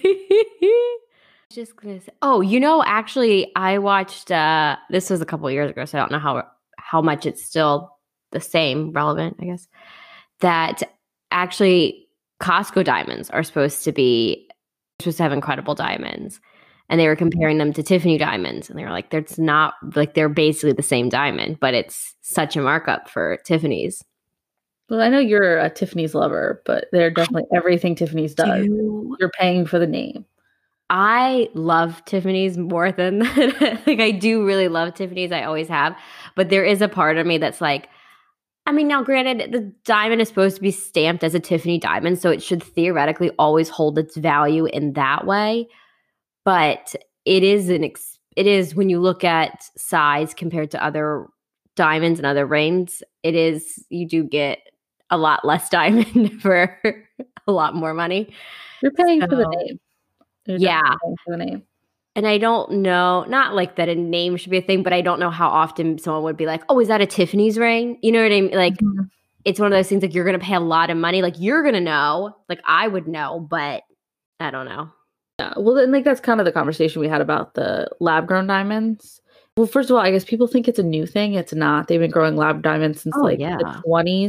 Just gonna say, actually I watched this was a couple of years ago, so I don't know how much it's still the same relevant, I guess, that actually Costco diamonds are supposed to have incredible diamonds, and they were comparing them to Tiffany diamonds, and they were like, there's not, like, they're basically the same diamond, but it's such a markup for Tiffany's. Well, I know you're a Tiffany's lover, but they're definitely everything Tiffany's does. You're paying for the name. I love Tiffany's more than like, I do really love Tiffany's. I always have. But there is a part of me that's like, I mean, now granted, the diamond is supposed to be stamped as a Tiffany diamond, so it should theoretically always hold its value in that way. But it is when you look at size compared to other diamonds and other rings, you do get a lot less diamond for a lot more money. You're paying for the name. For the name. And I don't know, not like that a name should be a thing, but I don't know how often someone would be like, oh, is that a Tiffany's ring? You know what I mean? Like, It's one of those things, like, you're going to pay a lot of money. Like, you're going to know, like, I would know, but I don't know. Yeah. Well, then, like, that's kind of the conversation we had about the lab-grown diamonds. Well, first of all, I guess people think it's a new thing. It's not. They've been growing lab diamonds since the 20s.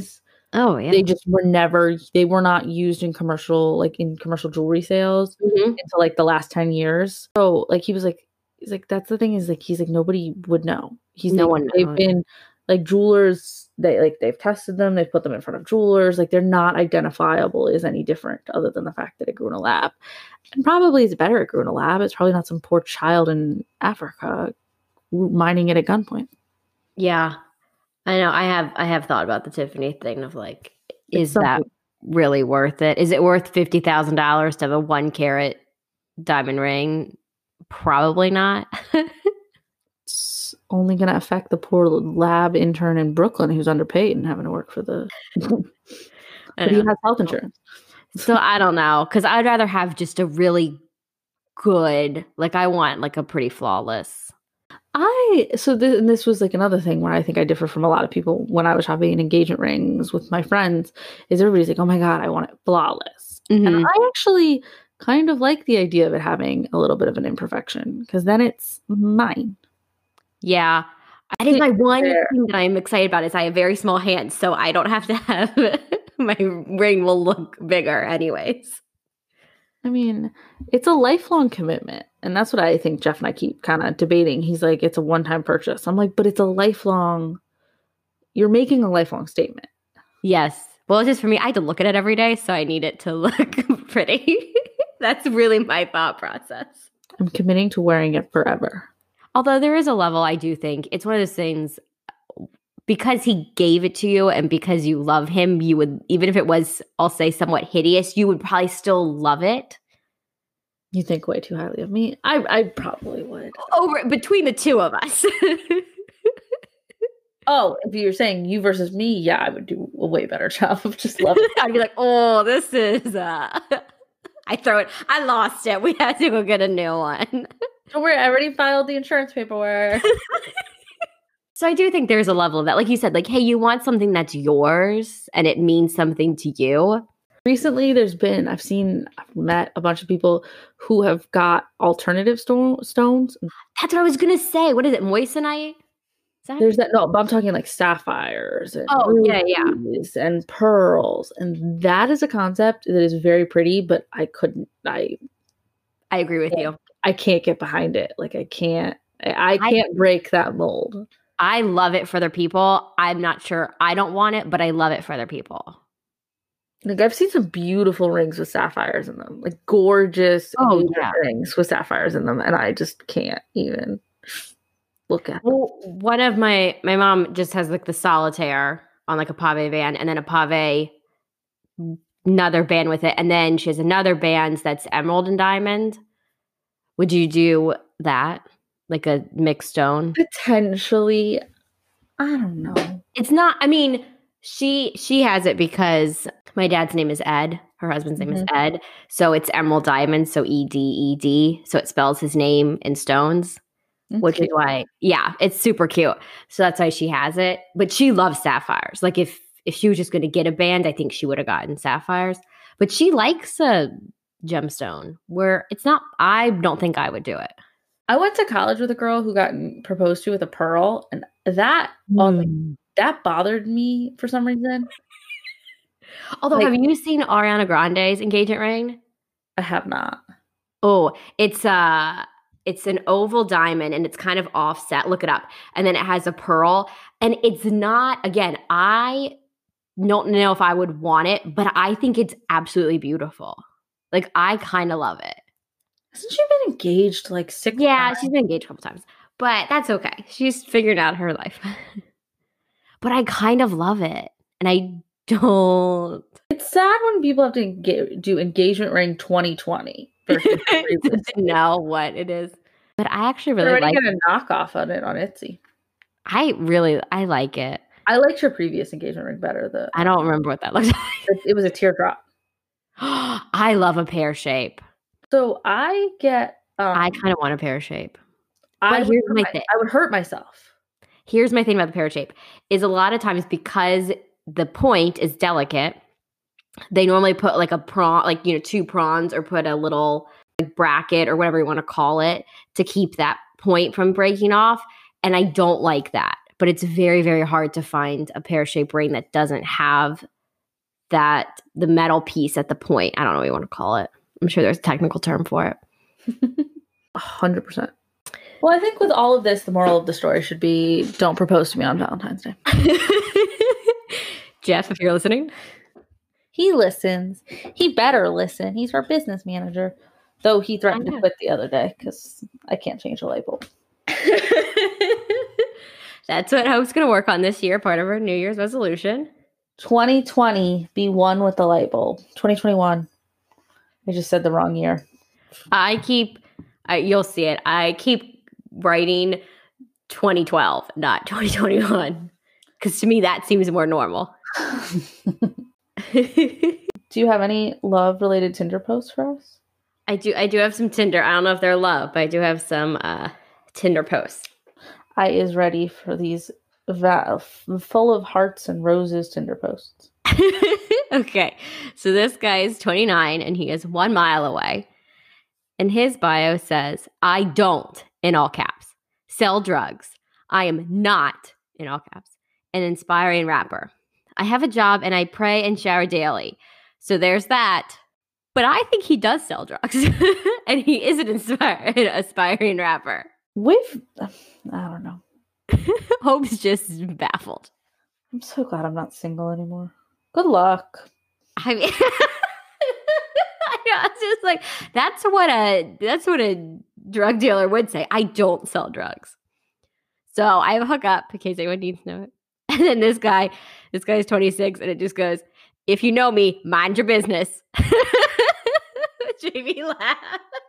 Oh, yeah. They just were never they were not used in commercial jewelry sales Mhm. until, like, the last 10 years. So, like, he's like, "That's the thing is, like," he's like, "Nobody would know." He's No like, one "They've knows. been like, jewelers, they've tested them, they've put them in front of jewelers, like, they're not identifiable as any different other than the fact that it grew in a lab." And probably it's better it grew in a lab. It's probably not some poor child in Africa mining it at gunpoint. Yeah. I know. I have thought about the Tiffany thing of like, It's is that something really worth it? Is it worth $50,000 to have a 1 carat diamond ring? Probably not. it's only gonna affect the poor lab intern in Brooklyn who's underpaid and having to work for the I but he know. has health insurance. So I don't know, because I'd rather have just a really good, like I want like a pretty flawless. And this was like another thing where I think I differ from a lot of people when I was shopping engagement rings with my friends, is everybody's like, "Oh my god, I want it flawless." And Mhm. I actually kind of like the idea of it having a little bit of an imperfection because then it's mine. Yeah. I That is can't my one compare. thing that I'm excited about is I have very small hands, so I don't have to have my ring will look bigger anyways. I mean, it's a lifelong commitment. And that's what I think Jeff and I keep kind of debating. He's like, it's a one-time purchase. I'm like, but it's a lifelong, you're making a lifelong statement. Yes. Well, it's just for me, I have to look at it every day, so I need it to look pretty. That's really my thought process. I'm committing to wearing it forever. Although there is a level, I do think it's one of those things, because he gave it to you and because you love him, you would, even if it was, I'll say, somewhat hideous, you would probably still love it. You think way too highly of me. I probably would. Over between the two of us. Oh, if you're saying you versus me, yeah, I would do a way better job of just loving it. I'd be like, oh, this is I throw it. I lost it. We had to go get a new one. Don't worry, I already filed the insurance paperwork. So I do think there's a level of that. Like you said, like, hey, you want something that's yours and it means something to you. Recently, I've met a bunch of people who have got alternative stones. That's what I was gonna say. What is it? Moissanite? Is that? There's that no, but I'm talking like sapphires and Oh, yeah, yeah. rubies and pearls, and that is a concept that is very pretty, but I agree with you. I can't get behind it. Like I can't break that mold. I love it for other people. I'm not sure. I don't want it, but I love it for other people. Like I've seen some beautiful rings with sapphires in them, like gorgeous rings with sapphires in them, and I just can't even look at them. Well, one of my mom just has like the solitaire on like a pave band, and then a pave another band with it, and then she has another band that's emerald and diamond. Would you do that, like a mixed stone? Potentially, I don't know. It's not. I mean, she has it because my dad's name is Ed. Her husband's name is Ed, so it's emerald diamond. So EDED. So it spells his name in stones. Which is why, yeah, it's super cute. So that's why she has it. But she loves sapphires. Like if she was just going to get a band, I think she would have gotten sapphires. But she likes a gemstone where it's not, I don't think I would do it. I went to college with a girl who got proposed to with a pearl, and that bothered me for some reason. Although, have you seen Ariana Grande's engagement ring? I have not. Oh, it's an oval diamond and it's kind of offset. Look it up. And then it has a pearl. And it's not, again, I don't know if I would want it, but I think it's absolutely beautiful. Like, I kind of love it. Hasn't she been engaged like 6 times? Yeah, she's been engaged a couple times. But that's okay. She's figured out her life. But I kind of love it. And I don't. It's sad when people have to do engagement ring 2020. To know what it is. But I actually really like it. Get a knockoff on it on Etsy. I like it. I liked your previous engagement ring better. I don't remember what that looked like. It was a teardrop. I love a pear shape. So I get I kind of want a pear shape. I would hurt myself. Here's my thing about the pear shape is a lot of times because the point is delicate, they normally put like a prawn, like, 2 prawns, or put a little bracket or whatever you want to call it to keep that point from breaking off. And I don't like that. But it's very, very hard to find a pear-shaped ring that doesn't have that the metal piece at the point. I don't know what you want to call it. I'm sure there's a technical term for it. 100%. Well, I think with all of this, the moral of the story should be don't propose to me on Valentine's Day. Jeff, if you're listening. He listens. He better listen. He's our business manager. Though he threatened to quit the other day because I can't change a light bulb. That's what Hope's going to work on this year, part of her New Year's resolution. 2020, be one with the light bulb. 2021. I just said the wrong year. You'll see it. I keep writing 2012, not 2021. Because to me, that seems more normal. Do you have any love-related Tinder posts for us? I do have some Tinder. I don't know if they're love, but I do have some Tinder posts. I is ready for these full of hearts and roses Tinder posts. Okay. So this guy is 29 and he is 1 mile away. And his bio says, I don't, in all caps, sell drugs. I am not, in all caps, an inspiring rapper. I have a job and I pray and shower daily. So there's that. But I think he does sell drugs. And he is an aspiring rapper. I don't know. Hope's just baffled. I'm so glad I'm not single anymore. Good luck. I mean, it's just like that's what a drug dealer would say. I don't sell drugs. So I have a hookup in case anyone needs to know it. And then this guy is 26, and it just goes, if you know me, mind your business. Jamie laughed.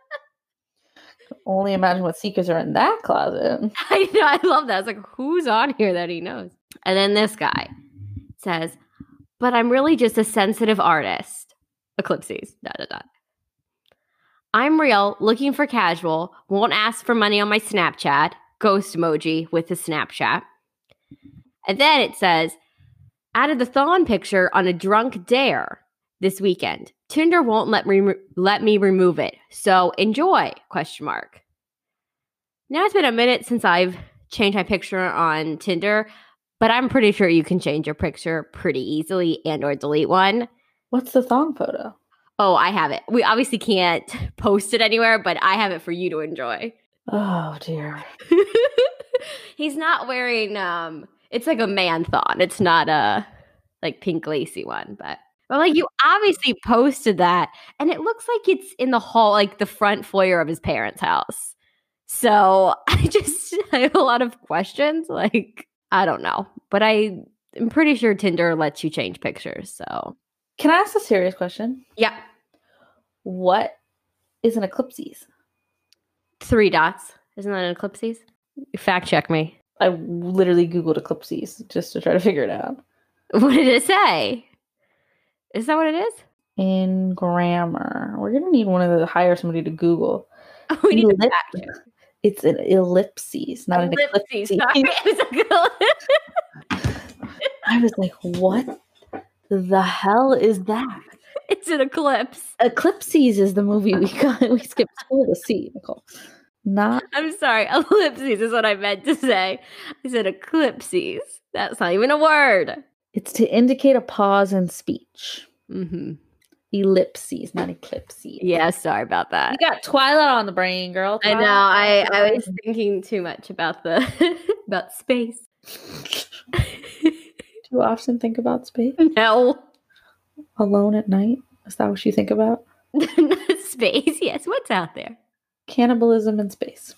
Only imagine what secrets are in that closet. I know, I love that. I was like, who's on here that he knows? And then this guy says, but I'm really just a sensitive artist. Eclipses. ... I'm real, looking for casual, won't ask for money on my Snapchat. Ghost emoji with the Snapchat. And then it says, added the thon picture on a drunk dare this weekend. Tinder won't let me remove it. So enjoy, ? Now it's been a minute since I've changed my picture on Tinder, but I'm pretty sure you can change your picture pretty easily and or delete one. What's the thong photo? Oh, I have it. We obviously can't post it anywhere, but I have it for you to enjoy. Oh, dear. He's not wearing, it's like a man thon. It's not a like pink lacy one, but like you obviously posted that and it looks like it's in the hall, like the front foyer of his parents' house. So I have a lot of questions. Like, I don't know, but I'm pretty sure Tinder lets you change pictures. So can I ask a serious question? Yeah. What is an eclipses? 3 dots. Isn't that an eclipses? Fact check me. I literally Googled eclipses just to try to figure it out. What did it say? Is that what it is? In grammar. We're going to need hire somebody to Google. We need a fact check. It's an ellipses, not an eclipse. I was like, what the hell is that? It's an eclipse. Eclipses is the movie we skipped school to see, Nicole. I'm sorry. Ellipses is what I meant to say. I said eclipses. That's not even a word. It's to indicate a pause in speech. Mm-hmm. Ellipses, not eclipses. Yeah, sorry about that. You got Twilight on the brain, girl. Twilight. I know. I was thinking too much about about space. Do you often think about space? No. Alone at night? Is that what you think about? Space, yes. What's out there? Cannibalism in space.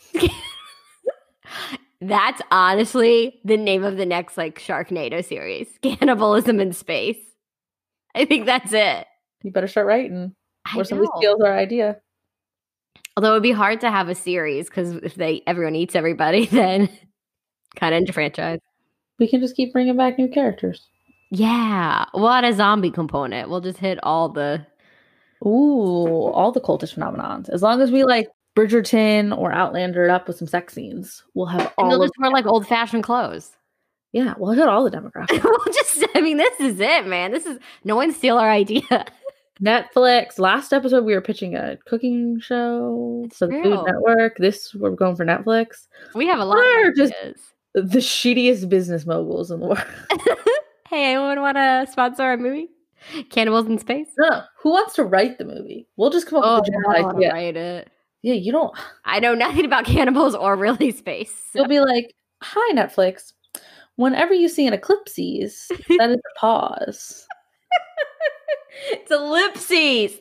That's honestly the name of the next Sharknado series. Cannibalism in space. I think that's it. You better start writing. Or somebody steals our idea. Although it would be hard to have a series because if everyone eats everybody, then kind of into franchise. We can just keep bringing back new characters. Yeah. We'll add a zombie component. We'll just hit all the cultish phenomenons. As long as we Bridgerton or Outlander it up with some sex scenes, we'll have all. And they'll just wear old-fashioned clothes. Yeah, we'll hit all the demographics. This is it, man. No one steal our idea. Netflix. Last episode, we were pitching a cooking show for the Food Network. We're going for Netflix. We have a lot of ideas. The shittiest business moguls in the world. Hey, anyone want to sponsor our movie? Cannibals in Space? No, who wants to write the movie? We'll just come up with a general idea. Write it. Yeah, you don't. I know nothing about cannibals or really space. So. You'll be like, "Hi, Netflix. Whenever you see an eclipses, that is a pause." It's ellipses.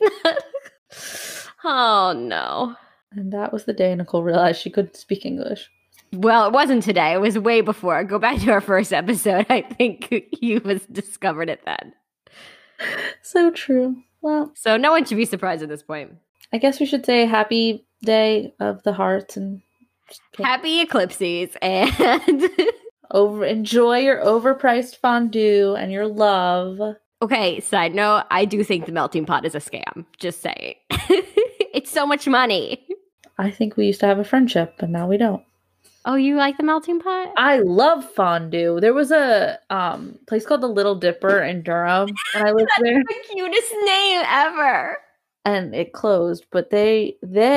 Oh no. And that was the day Nicole realized she couldn't speak English. Well, it wasn't today. It was way before. Go back to our first episode. I think you was discovered it then. So true. Well, so no one should be surprised at this point. I guess we should say happy day of the hearts and happy eclipses and enjoy your overpriced fondue and your love. Okay, side note, I do think the melting pot is a scam. Just saying. It's so much money. I think we used to have a friendship, but now we don't. Oh, you like the melting pot? I love fondue. There was a place called the Little Dipper in Durham when I lived there. That's the cutest name ever. And it closed, but they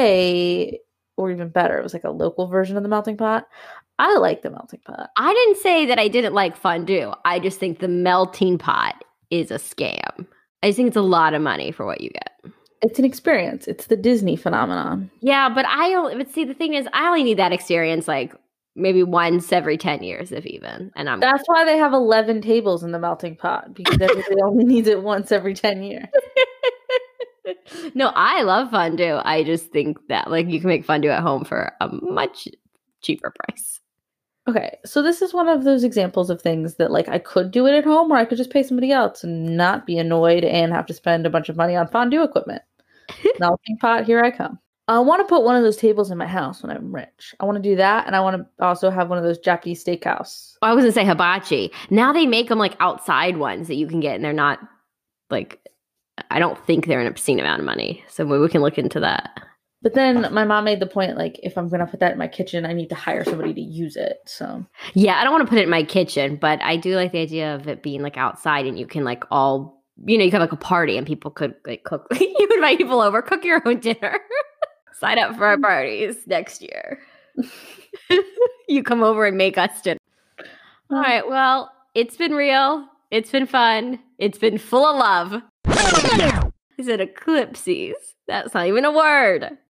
were even better. It was like a local version of the melting pot. I like the melting pot. I didn't say that I didn't like fondue. I just think the melting pot is a scam. I just think it's a lot of money for what you get. It's an experience. It's the Disney phenomenon. Yeah, but the thing is, I only need that experience like maybe once every 10 years, if even. And that's why they have 11 tables in the melting pot, because everybody only needs it once every 10 years. No, I love fondue. I just think that like you can make fondue at home for a much cheaper price. Okay, so this is one of those examples of things that like I could do it at home, or I could just pay somebody else and not be annoyed and have to spend a bunch of money on fondue equipment. Melting pot, here I come. I want to put one of those tables in my house when I'm rich. I want to do that, and I want to also have one of those Japanese steakhouse. I was going to say hibachi. Now they make them like outside ones that you can get, and they're not like, I don't think they're an obscene amount of money. So maybe we can look into that. But then my mom made the point, like, if I'm going to put that in my kitchen, I need to hire somebody to use it. So yeah, I don't want to put it in my kitchen, but I do like the idea of it being like outside, and you can like all, you know, you can have like a party and people could like cook. You invite people over, cook your own dinner. Sign up for our parties next year. You come over and make us dinner. All right, well, it's been real. It's been fun. It's been full of love. Is it eclipses? That's not even a word.